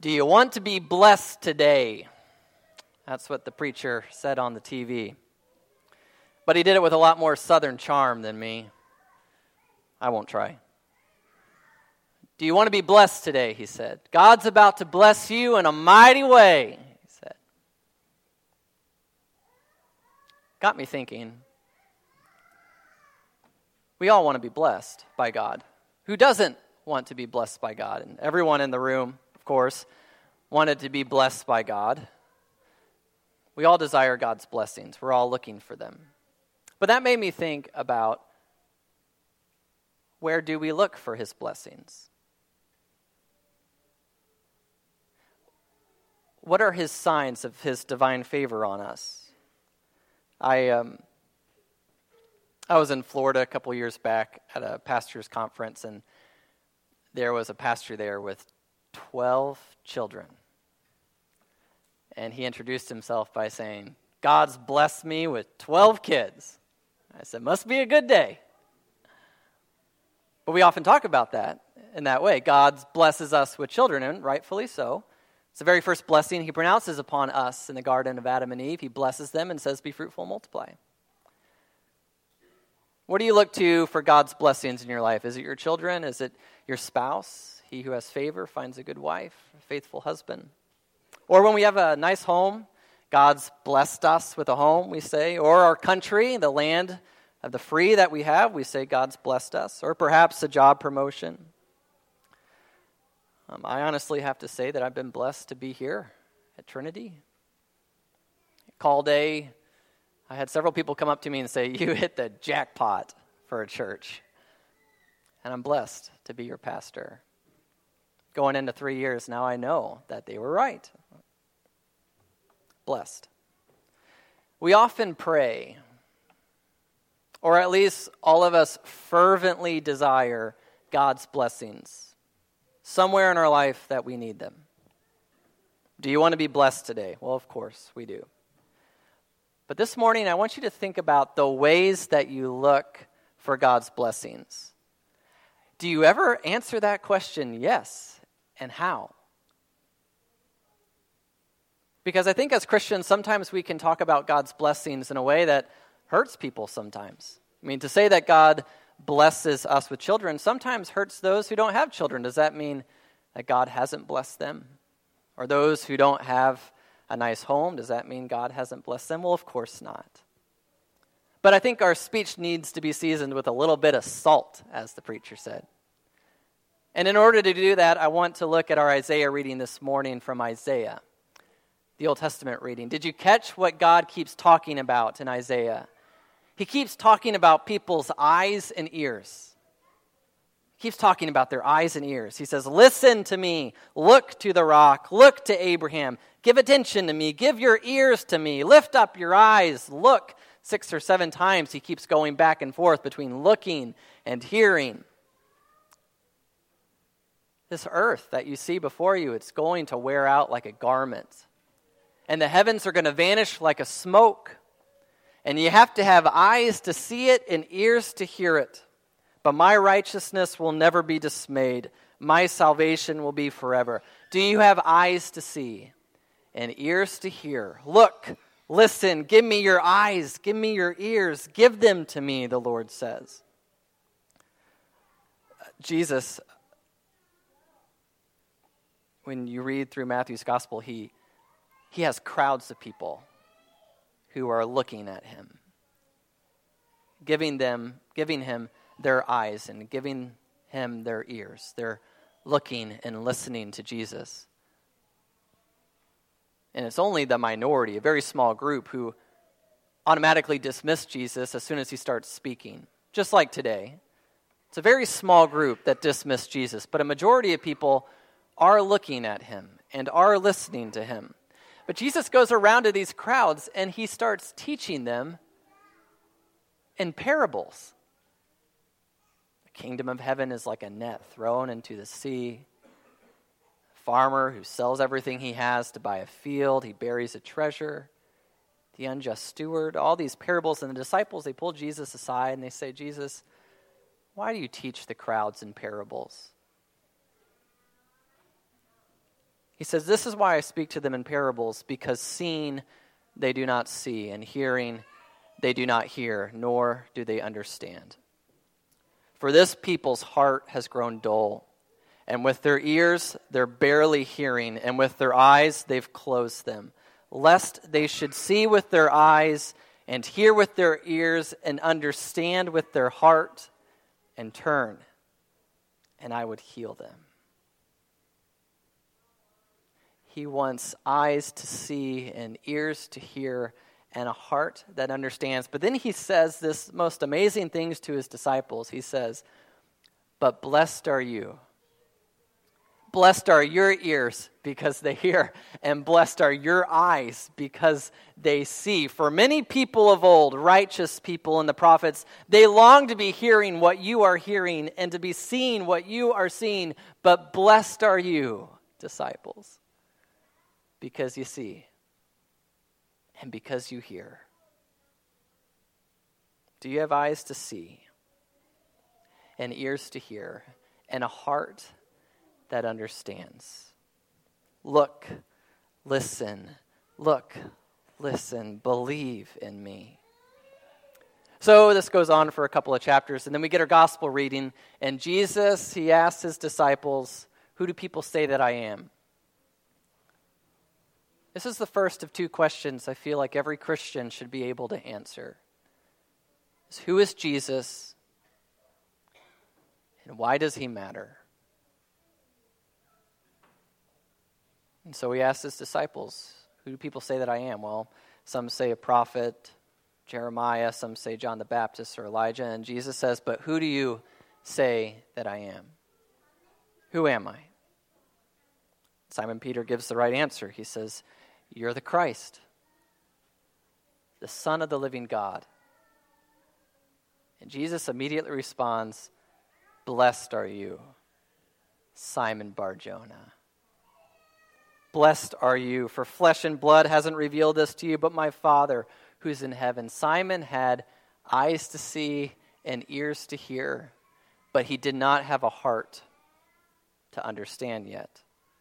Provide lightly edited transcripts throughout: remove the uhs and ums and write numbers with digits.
Do you want to be blessed today? That's what the preacher said on the TV. But he did it with a lot more southern charm than me. I won't try. Do you want to be blessed today, he said. God's about to bless you in a mighty way, he said. Got me thinking. We all want to be blessed by God. Who doesn't want to be blessed by God? And everyone in the room, of course, wanted to be blessed by God. We all desire God's blessings. We're all looking for them. But that made me think about, where do we look for his blessings? What are his signs of his divine favor on us? I was in Florida a couple years back at a pastor's conference, and there was a pastor there with 12 children. And he introduced himself by saying, "God's blessed me with 12 kids." I said, "Must be a good day." But we often talk about that in that way. God blesses us with children, and rightfully so. It's the very first blessing he pronounces upon us in the Garden of Adam and Eve. He blesses them and says, "Be fruitful and multiply." What do you look to for God's blessings in your life? Is it your children? Is it your spouse? He who has favor finds a good wife, a faithful husband. Or when we have a nice home, God's blessed us with a home, we say. Or our country, the land of the free that we have, we say God's blessed us. Or perhaps a job promotion. I honestly have to say that I've been blessed to be here at Trinity. Call day, I had several people come up to me and say, "You hit the jackpot for a church." And I'm blessed to be your pastor. Going into 3 years now, I know that they were right. Blessed. We often pray, or at least all of us fervently desire God's blessings somewhere in our life that we need them. Do you want to be blessed today? Well, of course we do. But this morning, I want you to think about the ways that you look for God's blessings. Do you ever answer that question, yes, and how? Because I think as Christians, sometimes we can talk about God's blessings in a way that hurts people sometimes. I mean, to say that God blesses us with children sometimes hurts those who don't have children. Does that mean that God hasn't blessed them? Or those who don't have a nice home, does that mean God hasn't blessed them? Well, of course not. But I think our speech needs to be seasoned with a little bit of salt, as the preacher said. And in order to do that, I want to look at our Isaiah reading this morning from Isaiah, the Old Testament reading. Did you catch what God keeps talking about in Isaiah? He keeps talking about people's eyes and ears. He keeps talking about their eyes and ears. He says, "Listen to me, look to the rock, look to Abraham, give attention to me, give your ears to me, lift up your eyes, look." 6 or 7 times he keeps going back and forth between looking and hearing. This earth that you see before you, it's going to wear out like a garment. And the heavens are going to vanish like a smoke. And you have to have eyes to see it and ears to hear it. But my righteousness will never be dismayed. My salvation will be forever. Do you have eyes to see and ears to hear? Look, listen, give me your eyes, give me your ears, give them to me, the Lord says. Jesus, when you read through Matthew's gospel, he has crowds of people who are looking at him, giving him their eyes and giving him their ears. They're looking and listening to Jesus. And it's only the minority, a very small group, who automatically dismiss Jesus as soon as he starts speaking, just like today. It's a very small group that dismiss Jesus, but a majority of people are looking at him and are listening to him. But Jesus goes around to these crowds and he starts teaching them in parables. The kingdom of heaven is like a net thrown into the sea. A farmer who sells everything he has to buy a field, he buries a treasure. The unjust steward, all these parables. And the disciples, they pull Jesus aside and they say, "Jesus, why do you teach the crowds in parables?" He says, "This is why I speak to them in parables, because seeing they do not see, and hearing they do not hear, nor do they understand. For this people's heart has grown dull, and with their ears they're barely hearing, and with their eyes they've closed them, lest they should see with their eyes, and hear with their ears, and understand with their heart, and turn, and I would heal them." He wants eyes to see and ears to hear and a heart that understands. But then he says this most amazing things to his disciples. He says, "But blessed are you. Blessed are your ears because they hear, and blessed are your eyes because they see. For many people of old, righteous people and the prophets, they long to be hearing what you are hearing and to be seeing what you are seeing. But blessed are you, disciples, because you see and because you hear." Do you have eyes to see and ears to hear and a heart that understands? Look, listen, believe in me. So this goes on for a couple of chapters, and then we get our gospel reading, and Jesus, he asks his disciples, "Who do people say that I am?" This is the first of two questions I feel like every Christian should be able to answer. Who is Jesus, and why does he matter? And so he asked his disciples, "Who do people say that I am?" Well, some say a prophet, Jeremiah, some say John the Baptist or Elijah, and Jesus says, "But who do you say that I am? Who am I?" Simon Peter gives the right answer. He says, "You're the Christ, the Son of the living God." And Jesus immediately responds, "Blessed are you, Simon Bar-Jonah. Blessed are you, for flesh and blood hasn't revealed this to you, but my Father who's in heaven." Simon had eyes to see and ears to hear, but he did not have a heart to understand yet.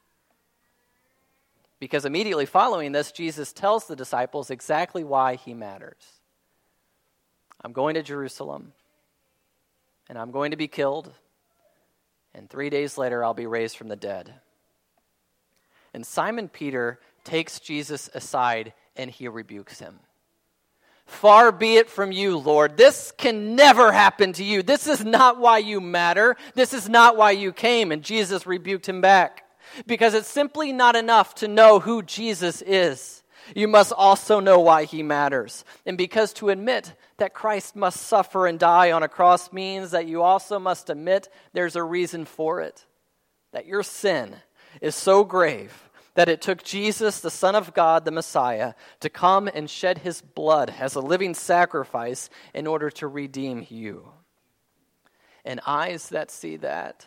Because immediately following this, Jesus tells the disciples exactly why he matters. "I'm going to Jerusalem, and I'm going to be killed, and 3 days later I'll be raised from the dead." And Simon Peter takes Jesus aside and he rebukes him. "Far be it from you, Lord. This can never happen to you. This is not why you matter. This is not why you came." And Jesus rebuked him back. Because it's simply not enough to know who Jesus is. You must also know why he matters. And because to admit that Christ must suffer and die on a cross means that you also must admit there's a reason for it. That your sin is so grave that it took Jesus, the Son of God, the Messiah, to come and shed his blood as a living sacrifice in order to redeem you. And eyes that see that,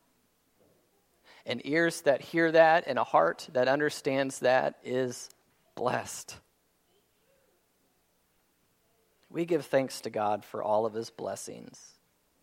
and ears that hear that, and a heart that understands that is blessed. We give thanks to God for all of his blessings.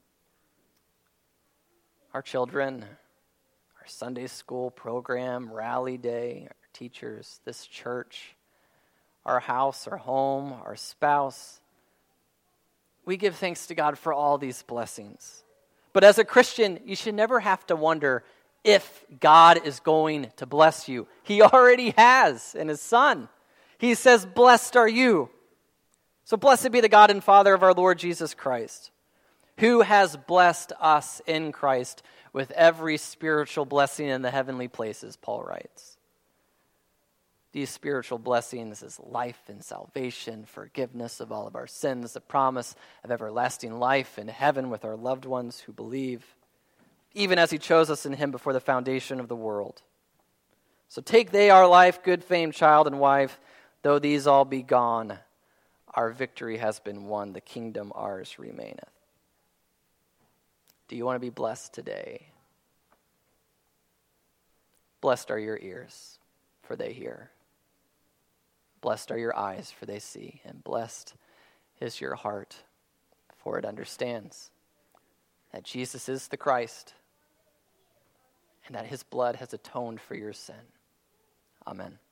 Our children, our Sunday school program, rally day, our teachers, this church, our house, our home, our spouse. We give thanks to God for all these blessings. But as a Christian, you should never have to wonder if God is going to bless you. He already has in his Son. He says, "Blessed are you." So blessed be the God and Father of our Lord Jesus Christ, who has blessed us in Christ with every spiritual blessing in the heavenly places, Paul writes. These spiritual blessings is life and salvation, forgiveness of all of our sins, the promise of everlasting life in heaven with our loved ones who believe, even as he chose us in him before the foundation of the world. So take they our life, good fame, child and wife, though these all be gone, our victory has been won, the kingdom ours remaineth. Do you want to be blessed today? Blessed are your ears, for they hear. Blessed are your eyes, for they see. And blessed is your heart, for it understands that Jesus is the Christ, and that his blood has atoned for your sin. Amen.